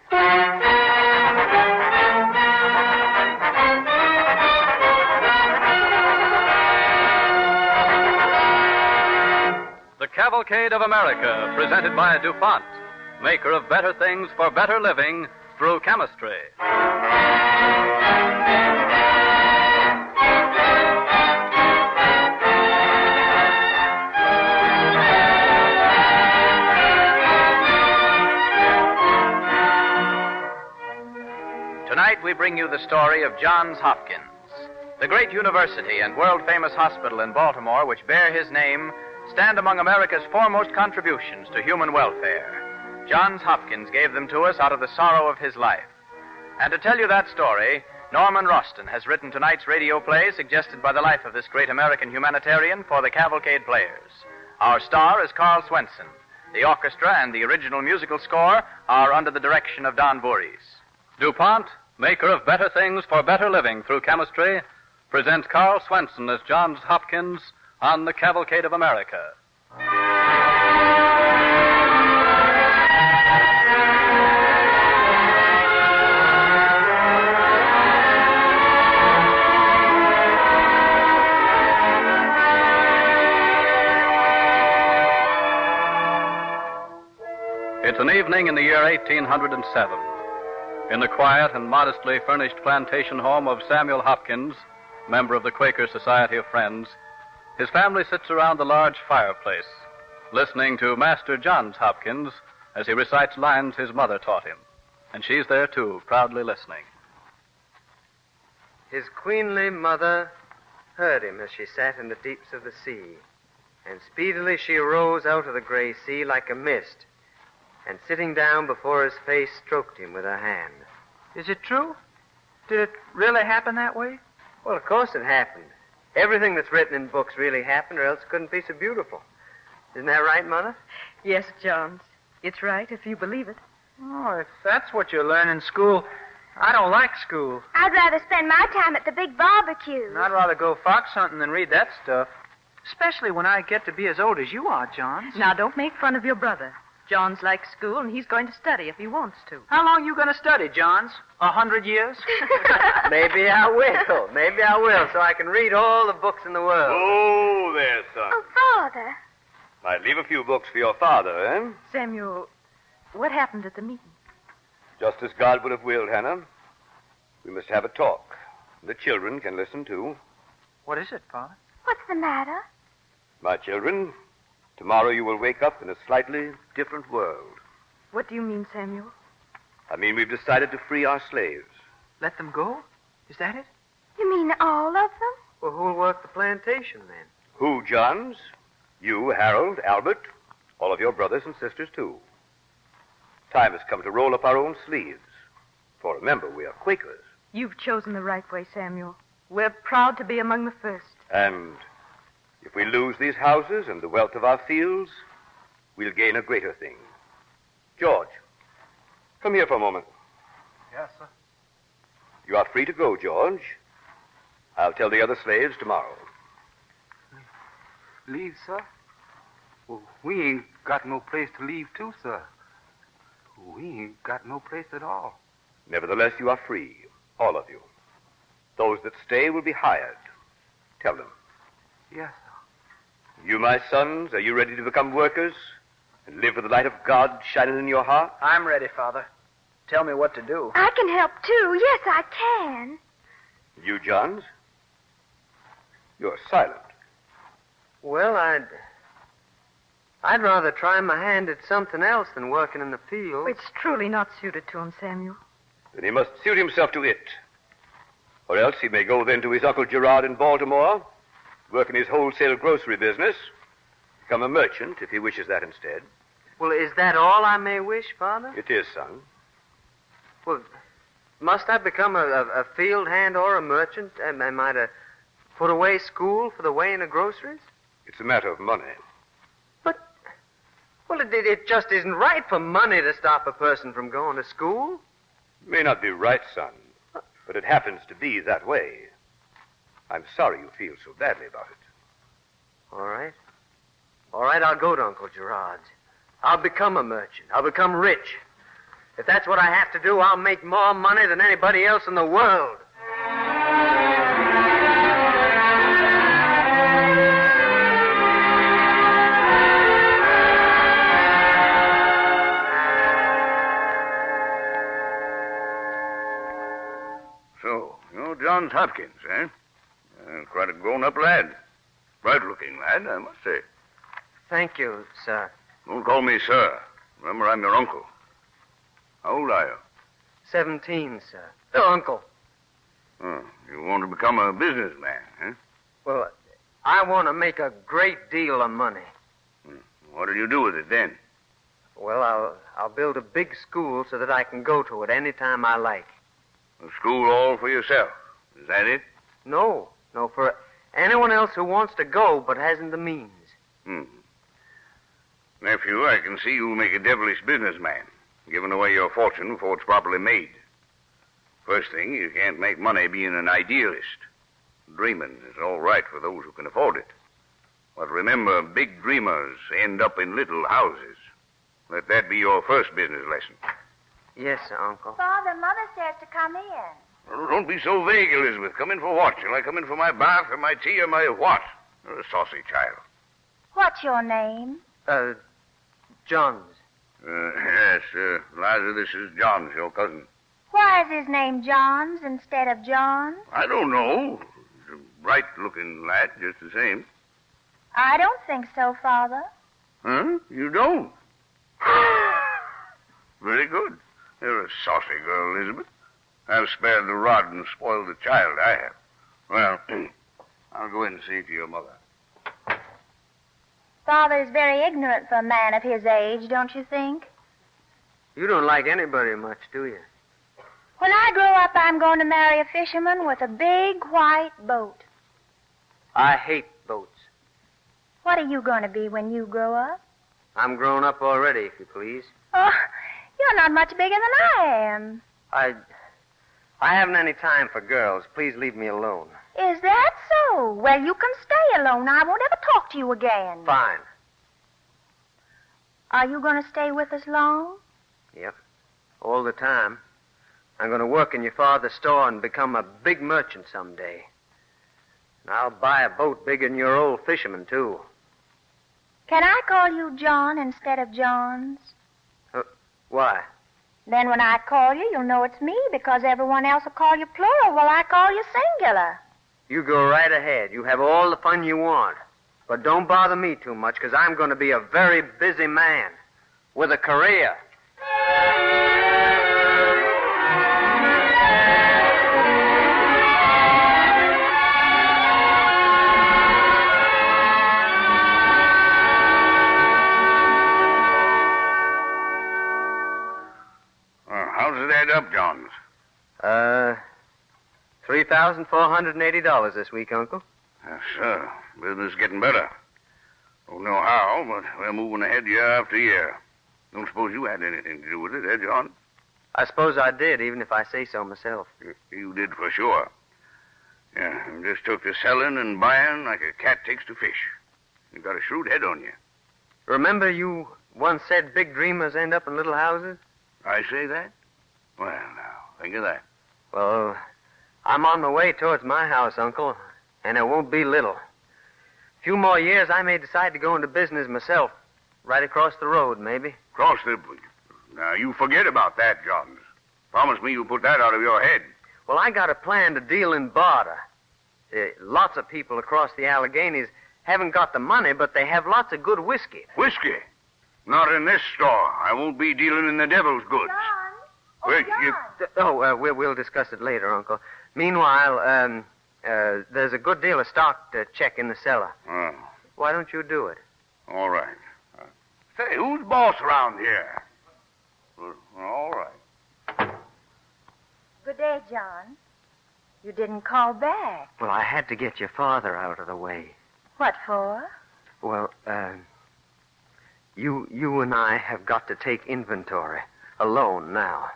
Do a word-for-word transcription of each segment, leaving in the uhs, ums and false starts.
The Cavalcade of America, presented by DuPont, maker of better things for better living through chemistry. Tonight we bring you the story of Johns Hopkins. The great university and world-famous hospital in Baltimore, which bear his name, stand among America's foremost contributions to human welfare. Johns Hopkins gave them to us out of the sorrow of his life. And to tell you that story, Norman Roston has written tonight's radio play suggested by the life of this great American humanitarian for the Cavalcade Players. Our star is Carl Swenson. The orchestra and the original musical score are under the direction of Don Voorhees. DuPont, maker of better things for better living through chemistry, presents Carl Swenson as Johns Hopkins on the Cavalcade of America. It's an evening in the year eighteen hundred seven. In the quiet and modestly furnished plantation home of Samuel Hopkins, member of the Quaker Society of Friends, his family sits around the large fireplace, listening to Master Johns Hopkins as he recites lines his mother taught him. And she's there, too, proudly listening. His queenly mother heard him as she sat in the deeps of the sea, and speedily she arose out of the gray sea like a mist, and sitting down before his face, stroked him with her hand. Is it true? Did it really happen that way? Well, of course it happened. Everything that's written in books really happened, or else it couldn't be so beautiful. Isn't that right, Mother? Yes, Johns. It's right, if you believe it. Oh, if that's what you learn in school, I don't like school. I'd rather spend my time at the big barbecue. And I'd rather go fox hunting than read that stuff. Especially when I get to be as old as you are, Johns. Now, don't make fun of your brother. Johns likes school, and he's going to study if he wants to. How long you going to study, Johns? A hundred years? Maybe I will. Maybe I will, so I can read all the books in the world. Oh, there, son. Oh, Father. Might leave a few books for your father, eh? Samuel, what happened at the meeting? Just as God would have willed, Hannah. We must have a talk. The children can listen, too. What is it, Father? What's the matter? My children, tomorrow you will wake up in a slightly different world. What do you mean, Samuel? I mean, we've decided to free our slaves. Let them go? Is that it? You mean all of them? Well, who'll work the plantation, then? Who, Johns? You, Harold, Albert, all of your brothers and sisters, too. Time has come to roll up our own sleeves. For remember, we are Quakers. You've chosen the right way, Samuel. We're proud to be among the first. And if we lose these houses and the wealth of our fields, we'll gain a greater thing. George, come here for a moment. Yes, sir. You are free to go, George. I'll tell the other slaves tomorrow. Leave, sir? Well, we ain't got no place to leave to, sir. We ain't got no place at all. Nevertheless, you are free, all of you. Those that stay will be hired. Tell them. Yes, sir. You, my sons, are you ready to become workers and live with the light of God shining in your heart? I'm ready, Father. Tell me what to do. I can help, too. Yes, I can. You, Johns? You're silent. Well, I'd... I'd rather try my hand at something else than working in the field. It's truly not suited to him, Samuel. Then he must suit himself to it. Or else he may go then to his Uncle Gerard in Baltimore, work in his wholesale grocery business, become a merchant if he wishes that instead. Well, is that all I may wish, Father? It is, son. Well, must I become a, a, a field hand or a merchant? Am, am I to put away school for the weighing of groceries? It's a matter of money. But, well, it, it just isn't right for money to stop a person from going to school. It may not be right, son, but it happens to be that way. I'm sorry you feel so badly about it. All right. All right, I'll go to Uncle Gerard's. I'll become a merchant. I'll become rich. If that's what I have to do, I'll make more money than anybody else in the world. So, you're Johns Hopkins, eh? Uh, quite a grown-up lad. Bright-looking lad, I must say. Thank you, sir. Don't call me sir. Remember, I'm your uncle. How old are you? Seventeen, sir. Oh, uncle. Oh, you want to become a businessman, eh? Well, I want to make a great deal of money. Hmm. What'll you do with it then? Well, I'll I'll build a big school so that I can go to it any time I like. A school all for yourself. Is that it? No, no, for anyone else who wants to go but hasn't the means. Hmm. Nephew, I can see you'll make a devilish businessman, giving away your fortune before it's properly made. First thing, you can't make money being an idealist. Dreaming is all right for those who can afford it. But remember, big dreamers end up in little houses. Let that be your first business lesson. Yes, sir, Uncle. Father, Mother says to come in. Well, don't be so vague, Elizabeth. Come in for what? Shall I come in for my bath or my tea or my what? You're a saucy child. What's your name? Uh, Johns. Uh, yes, uh, Liza, this is Johns, your cousin. Why is his name Johns instead of John? I don't know. He's a bright-looking lad, just the same. I don't think so, Father. Huh? You don't? Very good. You're a saucy girl, Elizabeth. I've spared the rod and spoiled the child, I have. Well, I'll go in and see to your mother. Father's very ignorant for a man of his age, don't you think? You don't like anybody much, do you? When I grow up, I'm going to marry a fisherman with a big white boat. I hate boats. What are you going to be when you grow up? I'm grown up already, if you please. Oh, you're not much bigger than I am. I... I haven't any time for girls. Please leave me alone. Is that so? Well, you can stay alone. I won't ever talk to you again. Fine. Are you going to stay with us long? Yep. All the time. I'm going to work in your father's store and become a big merchant someday. And I'll buy a boat bigger than your old fisherman, too. Can I call you John instead of Johns? Uh, why? Then when I call you, you'll know it's me because everyone else will call you plural while I call you singular. You go right ahead. You have all the fun you want. But don't bother me too much because I'm going to be a very busy man with a career. How's it add up, Johns? Uh, three thousand four hundred eighty dollars this week, Uncle. Yes, sir. Business is getting better. Don't know how, but we're moving ahead year after year. Don't suppose you had anything to do with it, eh, John? I suppose I did, even if I say so myself. You, you did for sure. Yeah, you just took to selling and buying like a cat takes to fish. You got a shrewd head on you. Remember you once said big dreamers end up in little houses? I say that? Well, now, think of that. Well, I'm on my way towards my house, Uncle, and it won't be little. A few more years, I may decide to go into business myself. Right across the road, maybe. Cross the... Now, you forget about that, Johns. Promise me you'll put that out of your head. Well, I got a plan to deal in barter. Uh, lots of people across the Alleghenies haven't got the money, but they have lots of good whiskey. Whiskey? Not in this store. I won't be dealing in the devil's goods. John? Oh, Wait, John. you... Oh, uh, we'll, we'll discuss it later, Uncle. Meanwhile, um, uh, there's a good deal of stock to check in the cellar. Oh, Why don't you do it? all right. Uh, say, who's boss around here? Well, all right. Good day, John. You didn't call back. Well, I had to get your father out of the way. What for? Well, uh, you, you and I have got to take inventory alone now.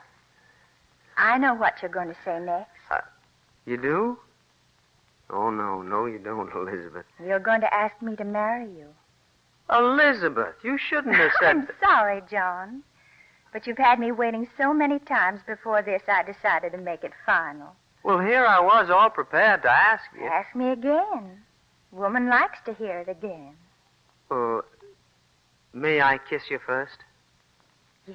I know what you're going to say next. You do? Oh, no, no, you don't, Elizabeth. You're going to ask me to marry you. Elizabeth, you shouldn't have said I'm that. sorry, John. But you've had me waiting so many times before this, I decided to make it final. Well, here I was all prepared to ask you. Ask me again. Woman likes to hear it again. Oh, may I kiss you first? Yes.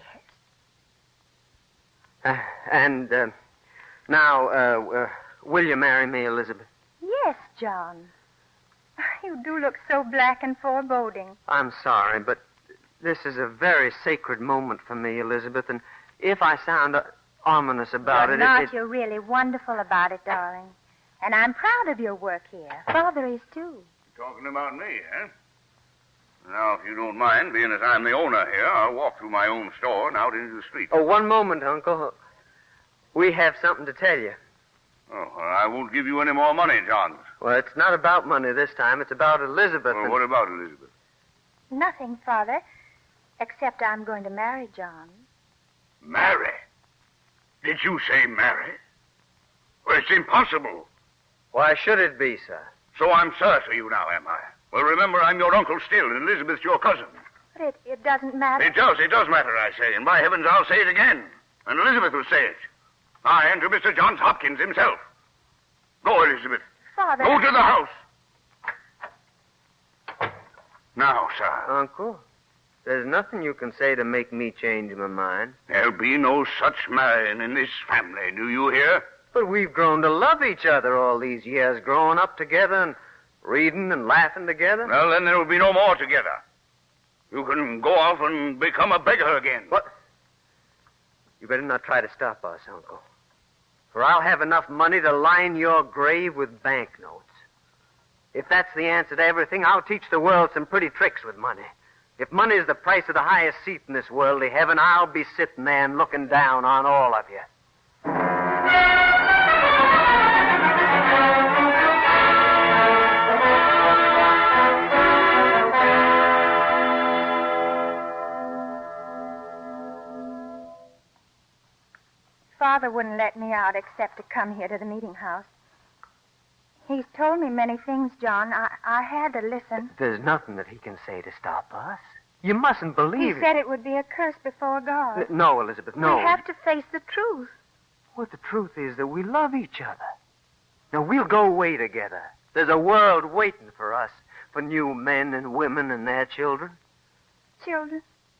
Uh, and uh, now, uh, uh, will you marry me, Elizabeth? Yes, John. You do look so black and foreboding. I'm sorry, but this is a very sacred moment for me, Elizabeth, and if I sound uh, ominous about You're it... not. it, it... You're really wonderful about it, darling. And I'm proud of your work here. Father is, too. You're talking about me, eh? Now, if you don't mind, being as I'm the owner here, I'll walk through my own store and out into the street. Oh, one moment, Uncle. We have something to tell you. Oh, well, I won't give you any more money, John. Well, it's not about money this time. It's about Elizabeth. Well, and... what about Elizabeth? Nothing, Father, except I'm going to marry John. Marry? Did you say marry? Well, it's impossible. Why should it be, sir? So I'm sir to you now, am I? Well, remember, I'm your uncle still, and Elizabeth's your cousin. But it, it doesn't matter. It does, it does matter, I say, and by heavens, I'll say it again. And Elizabeth will say it. I and to Mister Johns Hopkins himself. Go, Elizabeth. Father... Go to the house. Now, sir. Uncle, there's nothing you can say to make me change my mind. There'll be no such marrying in this family, do you hear? But we've grown to love each other all these years, growing up together and reading and laughing together. Well, then there will be no more together. You can go off and become a beggar again. What? You better not try to stop us, Uncle. For I'll have enough money to line your grave with banknotes. If that's the answer to everything, I'll teach the world some pretty tricks with money. If money is the price of the highest seat in this worldly heaven, I'll be sitting there and looking down on all of you. Father wouldn't let me out except to come here to the meeting house. He's told me many things, John. I, I had to listen. There's nothing that he can say to stop us. You mustn't believe he it. said it would be a curse before God. N- No, Elizabeth, no. We have to face the truth. What the truth is that we love each other. Now, we'll go away together. There's a world waiting for us, for new men and women and their children. Children?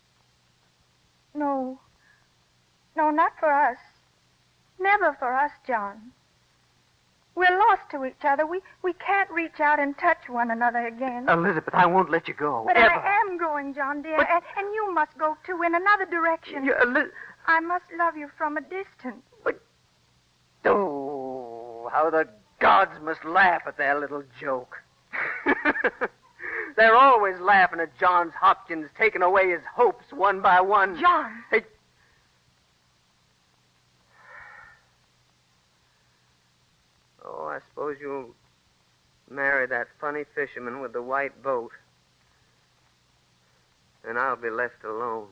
No. No, not for us. Never for us, John. We're lost to each other. We we can't reach out and touch one another again. Elizabeth, I won't let you go. But ever. I am going, John, dear. But- And, and you must go, too, in another direction. You, Eli- I must love you from a distance. Oh, how the gods must laugh at their little joke. They're always laughing at Johns Hopkins taking away his hopes one by one. John. Hey. Oh, I suppose you'll marry that funny fisherman with the white boat. And I'll be left alone.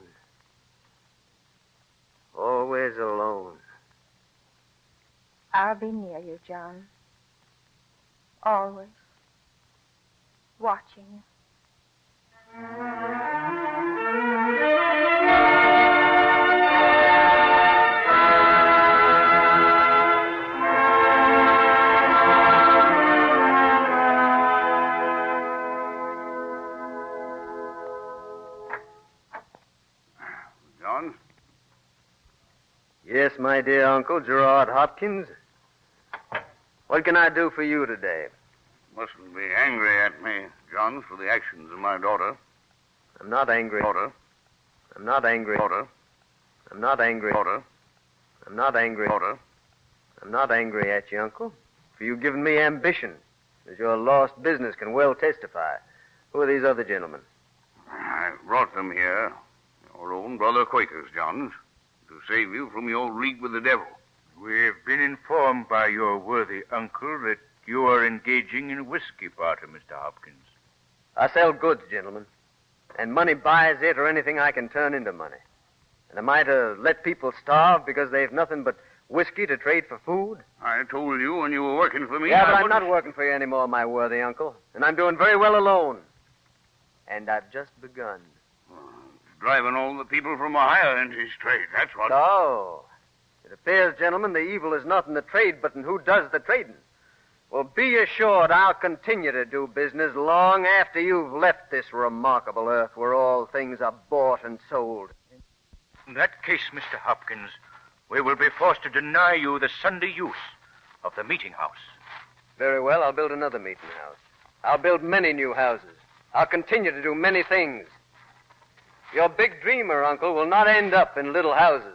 Always alone. I'll be near you, John. Always. Watching you. John? Yes, my dear Uncle Gerard Hopkins. What can I do for you today? Mustn't be angry at me, John, for the actions of my daughter. I'm not angry. Daughter. I'm not angry. Daughter. I'm not angry. Daughter. I'm not angry. Daughter. I'm not angry at you, Uncle, for you've given me ambition, as your lost business can well testify. Who are these other gentlemen? I brought them here, your own brother Quakers, Johns, to save you from your league with the devil. We've been informed by your worthy uncle that you are engaging in whiskey party, Mister Hopkins. I sell goods, gentlemen, and money buys it or anything I can turn into money. And am I to let people starve because they've nothing but whiskey to trade for food? I told you when you were working for me. Yeah, I but I'm wouldn't- not working for you anymore, my worthy uncle. And I'm doing very well alone. And I've just begun. driving all the people from Ohio into his trade, that's what. So, it appears, gentlemen, the evil is not in the trade, but in who does the trading. Well, be assured I'll continue to do business long after you've left this remarkable earth where all things are bought and sold. In that case, Mister Hopkins, we will be forced to deny you the Sunday use of the meeting house. Very well, I'll build another meeting house. I'll build many new houses. I'll continue to do many things. Your big dreamer, Uncle, will not end up in little houses.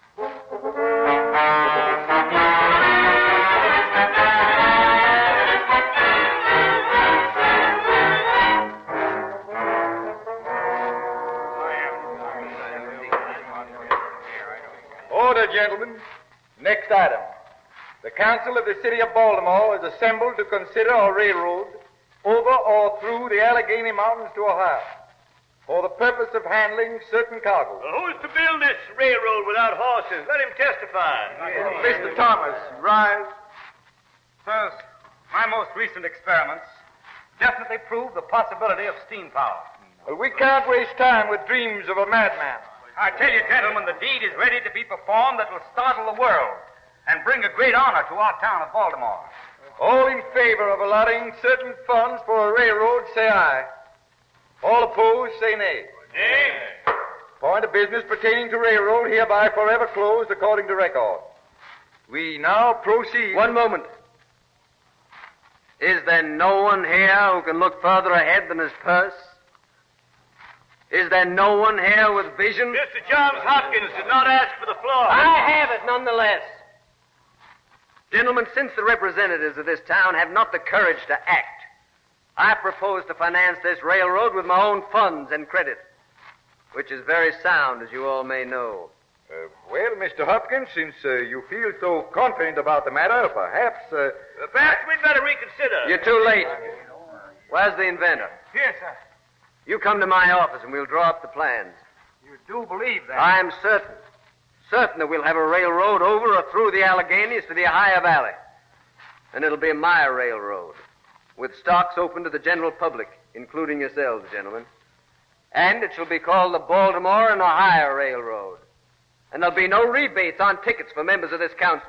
Order, gentlemen. Next item. The Council of the City of Baltimore is assembled to consider a railroad over or through the Allegheny Mountains to Ohio for the purpose of handling certain cargoes. Well, who's to build this railroad without horses? Let him testify. Yeah. Mister Thomas, rise. Sirs, my most recent experiments definitely prove the possibility of steam power. Well, we can't waste time with dreams of a madman. I tell you, gentlemen, the deed is ready to be performed that will startle the world and bring a great honor to our town of Baltimore. All in favor of allotting certain funds for a railroad, say aye. All opposed, say nay. Nay. Point of business pertaining to railroad hereby forever closed according to record. We now proceed. One moment. Is there no one here who can look further ahead than his purse? Is there no one here with vision? Mister Johns Hopkins did not ask for the floor. I have it nonetheless. Gentlemen, since the representatives of this town have not the courage to act, I propose to finance this railroad with my own funds and credit, which is very sound, as you all may know. Uh, well, Mister Hopkins, since uh, you feel so confident about the matter, perhaps... Uh, uh, perhaps we'd better reconsider. You're too late. Where's the inventor? Here, sir. You come to my office and we'll draw up the plans. You do believe that? I'm certain. Certain that we'll have a railroad over or through the Alleghenies to the Ohio Valley. And it'll be my railroad, with stocks open to the general public, including yourselves, gentlemen. And it shall be called the Baltimore and Ohio Railroad. And there'll be no rebates on tickets for members of this council.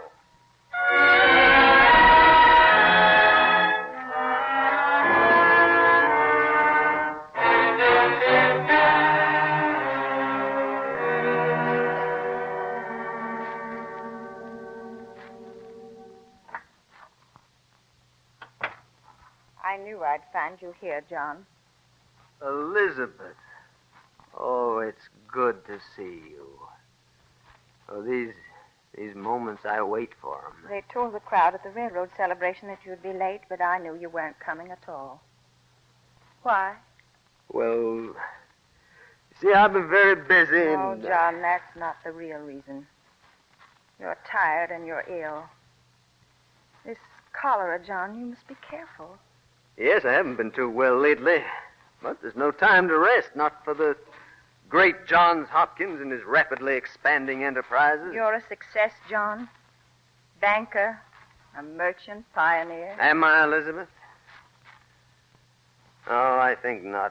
I knew I'd find you here, John. Elizabeth. Oh, it's good to see you. Oh, these these moments, I wait for them. They told the crowd at the railroad celebration that you'd be late, but I knew you weren't coming at all. Why? Well, you see, I've been very busy. Oh, and, John, that's not the real reason. You're tired and you're ill. This cholera, John, you must be careful. Yes, I haven't been too well lately. But there's no time to rest, not for the great Johns Hopkins and his rapidly expanding enterprises. You're a success, John. Banker, a merchant, pioneer. Am I, Elizabeth? Oh, I think not.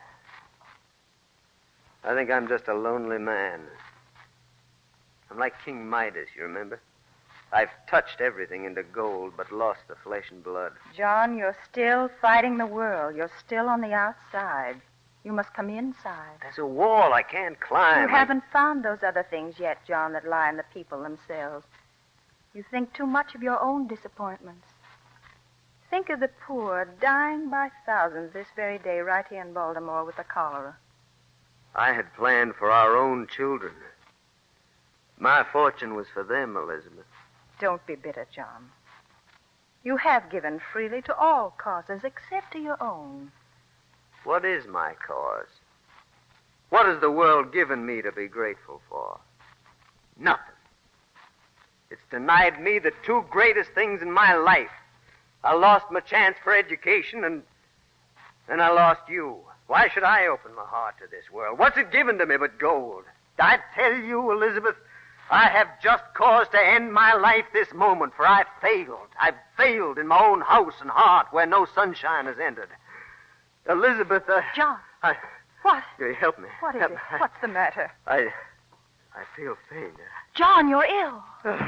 I think I'm just a lonely man. I'm like King Midas, you remember? I've touched everything into gold, but lost the flesh and blood. John, you're still fighting the world. You're still on the outside. You must come inside. There's a wall I can't climb. You haven't found those other things yet, John, that lie in the people themselves. You think too much of your own disappointments. Think of the poor dying by thousands this very day right here in Baltimore with the cholera. I had planned for our own children. My fortune was for them, Elizabeth. Don't be bitter, John. You have given freely to all causes except to your own. What is my cause? What has the world given me to be grateful for? Nothing. It's denied me the two greatest things in my life. I lost my chance for education, and then I lost you. Why should I open my heart to this world? What's it given to me but gold? I tell you, Elizabeth, I have just cause to end my life this moment, for I've failed. I've failed in my own house and heart where no sunshine has entered. Elizabeth, uh, John, I... What? You help me. What is help it? me. What's the matter? I, I feel pain. John, you're ill.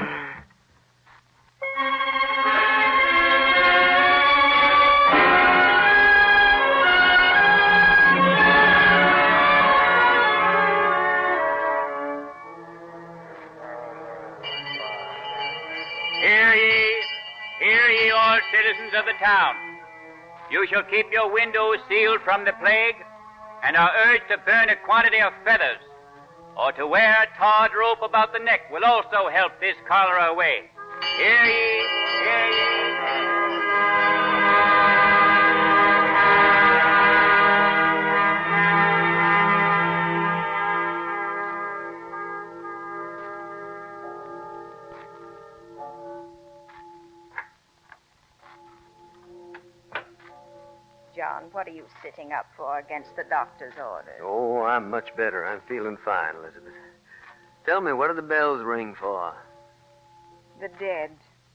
Hear ye, hear ye, all citizens of the town. You shall keep your windows sealed from the plague, and are urged to burn a quantity of feathers, or to wear a tarred rope about the neck will also help this cholera away. Hear ye, hear ye. John, what are you sitting up for against the doctor's orders? Oh, I'm much better. I'm feeling fine, Elizabeth. Tell me, what do the bells ring for? The dead.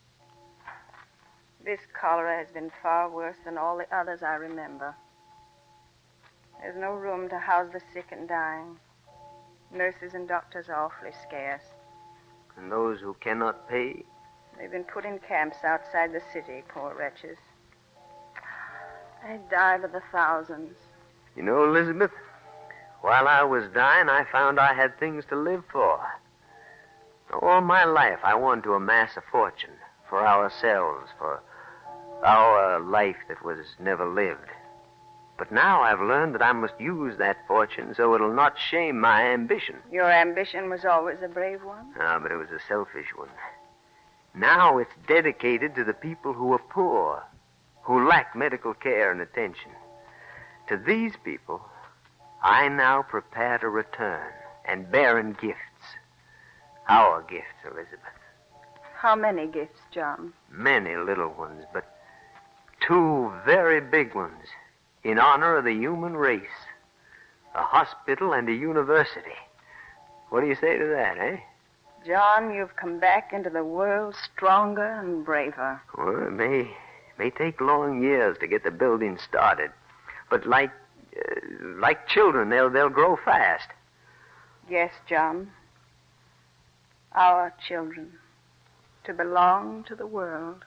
This cholera has been far worse than all the others I remember. There's no room to house the sick and dying. Nurses and doctors are awfully scarce. And those who cannot pay? They've been put in camps outside the city, poor wretches. They die by the thousands. You know, Elizabeth, while I was dying, I found I had things to live for. All my life, I wanted to amass a fortune for ourselves, for our life that was never lived. But now I've learned that I must use that fortune so it'll not shame my ambition. Your ambition was always a brave one? Ah, but it was a selfish one. Now it's dedicated to the people who are poor, who lack medical care and attention. To these people, I now prepare to return and bear in gifts. Our gifts, Elizabeth. How many gifts, John? Many little ones, but two very big ones in honor of the human race. A hospital and a university. What do you say to that, eh? John, you've come back into the world stronger and braver. Well, it may... It may take long years to get the building started, but like uh, like children, they'll they'll grow fast. Yes, John. Our children, to belong to the world.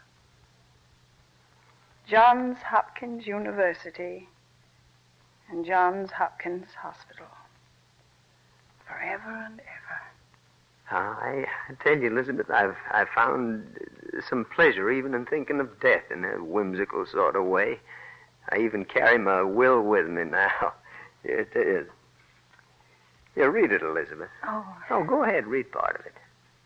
Johns Hopkins University and Johns Hopkins Hospital. Forever and ever. Uh, I, I tell you, Elizabeth, I've I've found some pleasure even in thinking of death in a whimsical sort of way. I even carry my will with me now. Here it is. Here, read it, Elizabeth. Oh. Oh, go ahead, read part of it.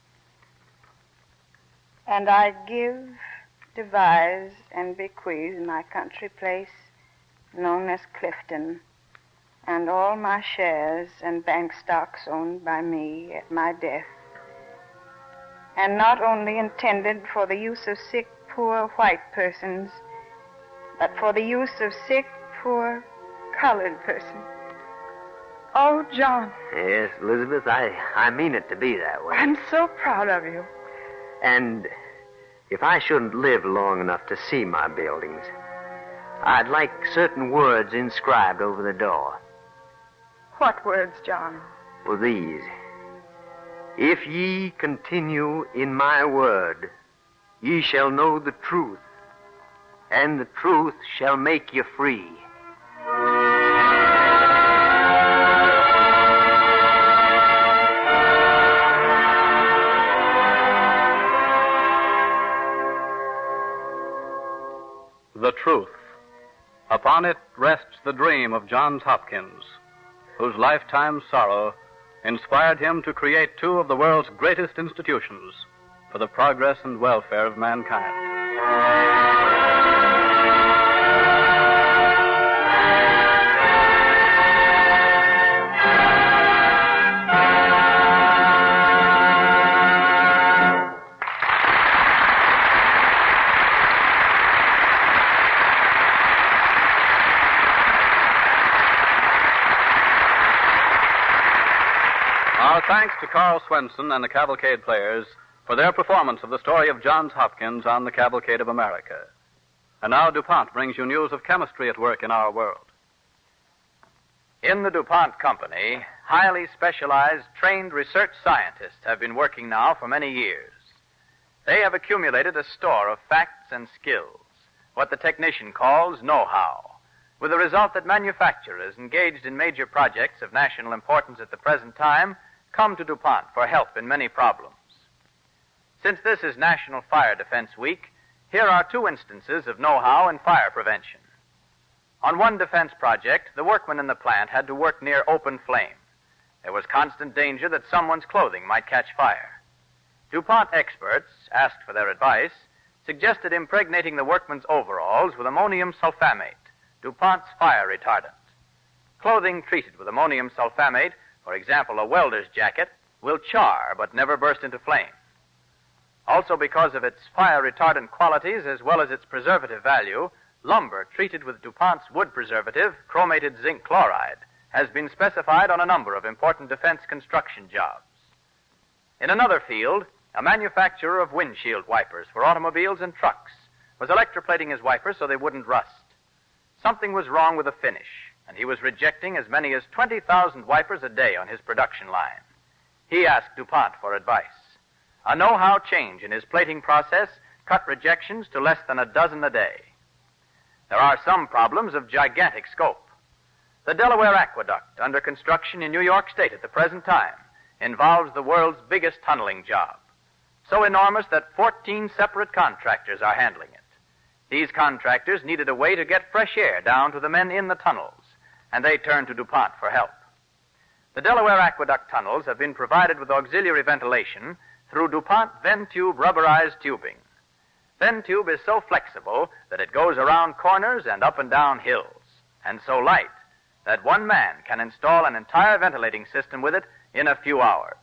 And I give, devise, and bequeath my country place, known as Clifton, and all my shares and bank stocks owned by me at my death, and not only intended for the use of sick, poor white persons, but for the use of sick, poor colored persons. Oh, John. Yes, Elizabeth, I, I mean it to be that way. I'm so proud of you. And if I shouldn't live long enough to see my buildings, I'd like certain words inscribed over the door. What words, John? Well, these. If ye continue in my word, ye shall know the truth, and the truth shall make you free. The truth. Upon it rests the dream of Johns Hopkins, whose lifetime sorrow inspired him to create two of the world's greatest institutions for the progress and welfare of mankind. Our thanks to Carl Swenson and the Cavalcade Players for their performance of the story of Johns Hopkins on the Cavalcade of America. And now DuPont brings you news of chemistry at work in our world. In the DuPont Company, highly specialized, trained research scientists have been working now for many years. They have accumulated a store of facts and skills, what the technician calls know-how, with the result that manufacturers engaged in major projects of national importance at the present time come to DuPont for help in many problems. Since this is National Fire Defense Week, here are two instances of know-how in fire prevention. On one defense project, the workmen in the plant had to work near open flame. There was constant danger that someone's clothing might catch fire. DuPont experts, asked for their advice, suggested impregnating the workmen's overalls with ammonium sulfamate, DuPont's fire retardant. Clothing treated with ammonium sulfamate, for example, a welder's jacket, will char but never burst into flame. Also, because of its fire retardant qualities as well as its preservative value, lumber treated with DuPont's wood preservative, chromated zinc chloride, has been specified on a number of important defense construction jobs. In another field, a manufacturer of windshield wipers for automobiles and trucks was electroplating his wipers so they wouldn't rust. Something was wrong with the finish, and he was rejecting as many as twenty thousand wipers a day on his production line. He asked DuPont for advice. A know-how change in his plating process cut rejections to less than a dozen a day. There are some problems of gigantic scope. The Delaware Aqueduct, under construction in New York State at the present time, involves the world's biggest tunneling job, so enormous that fourteen separate contractors are handling it. These contractors needed a way to get fresh air down to the men in the tunnels, and they turned to DuPont for help. The Delaware Aqueduct tunnels have been provided with auxiliary ventilation through DuPont Ventube rubberized tubing. Ventube is so flexible that it goes around corners and up and down hills, and so light that one man can install an entire ventilating system with it in a few hours.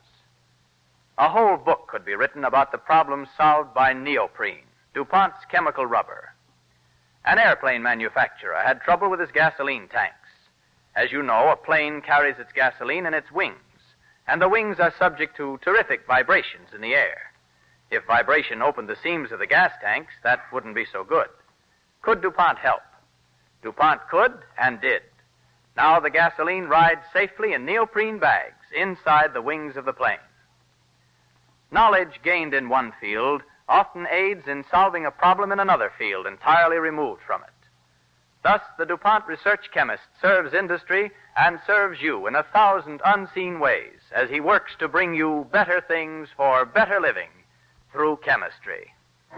A whole book could be written about the problems solved by neoprene, DuPont's chemical rubber. An airplane manufacturer had trouble with his gasoline tanks. As you know, a plane carries its gasoline in its wings, and the wings are subject to terrific vibrations in the air. If vibration opened the seams of the gas tanks, that wouldn't be so good. Could DuPont help? DuPont could and did. Now the gasoline rides safely in neoprene bags inside the wings of the plane. Knowledge gained in one field often aids in solving a problem in another field entirely removed from it. Thus, the DuPont research chemist serves industry and serves you in a thousand unseen ways as he works to bring you better things for better living through chemistry.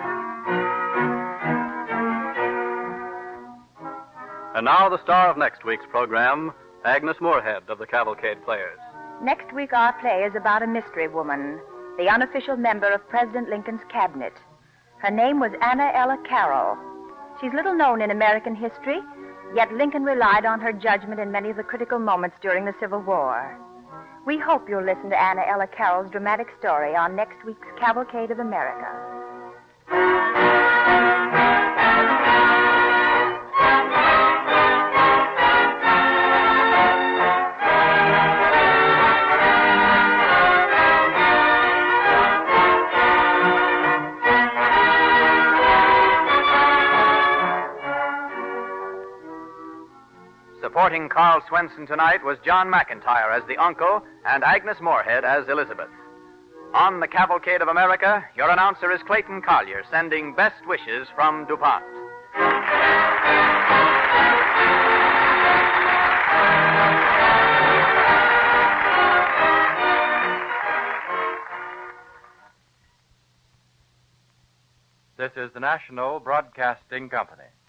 And now the star of next week's program, Agnes Moorehead of the Cavalcade Players. Next week, our play is about a mystery woman, the unofficial member of President Lincoln's cabinet. Her name was Anna Ella Carroll. She's little known in American history, yet Lincoln relied on her judgment in many of the critical moments during the Civil War. We hope you'll listen to Anna Ella Carroll's dramatic story on next week's Cavalcade of America. Supporting Carl Swenson tonight was John McIntyre as the uncle and Agnes Moorehead as Elizabeth. On the Cavalcade of America, your announcer is Clayton Collier, sending best wishes from DuPont. This is the National Broadcasting Company.